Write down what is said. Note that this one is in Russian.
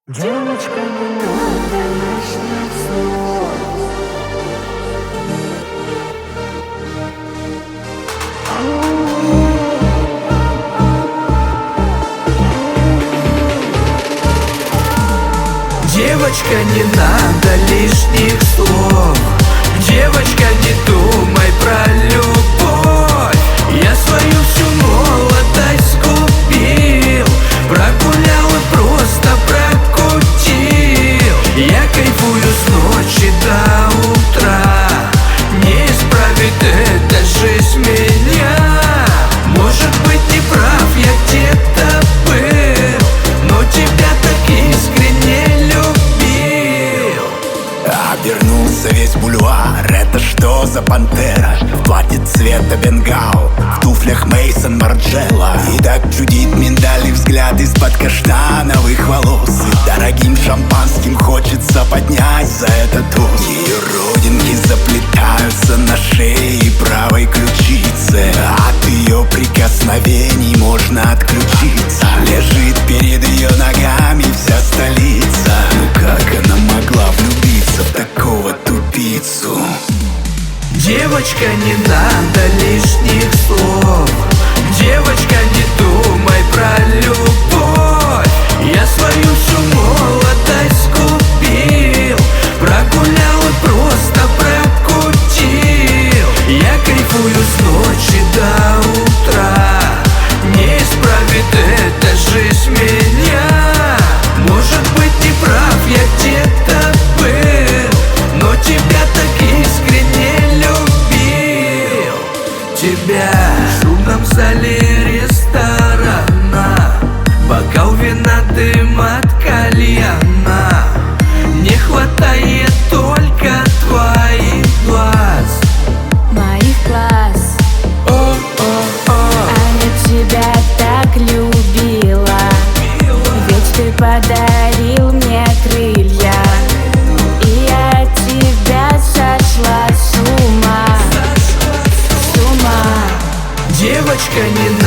Девочка, не надо лишних слов. Девочка, не надо лишних слов. Девочка, не думай про любовь. Я свою всю молодость купил, прогулял и просто прокутил. Я кайфую с ночи до утра. Не исправит эта жизнь меня. Может быть, не прав я где-то был, но тебя так искренне любил. Обернулся весь бульвар, это что за пантера? В платье цвета бенгал, в туфлях Мейсон Марджелла. И так чудит миндальный взгляд из-под каштановых волос. И дорогим шампанским хочется поднять за это тост. Ее родинки заплетаются на шее и правой ключице. От ее прикосновений можно отключиться. Лежит перед ее ногами вся столица. Ну как она могла влюбиться в такого тупицу? Девочка, не надо лишних слов. Девочка, не думай про любовь. Я свою всю молодость купил, прогулял и просто прокутил. Я кайфую с ночи до утра. Не исправит эта жизнь меня. Может быть, не прав я где-то был, но тебя так искренне любил. Тебя в шумном зале ресторана, бокал вина, дым от кальяна. Не хватает только твоих глаз. Моих глаз. А я тебя так любила, ведь ты подарил мне крылья, и я от тебя сошла с ума. С ума. Девочка, не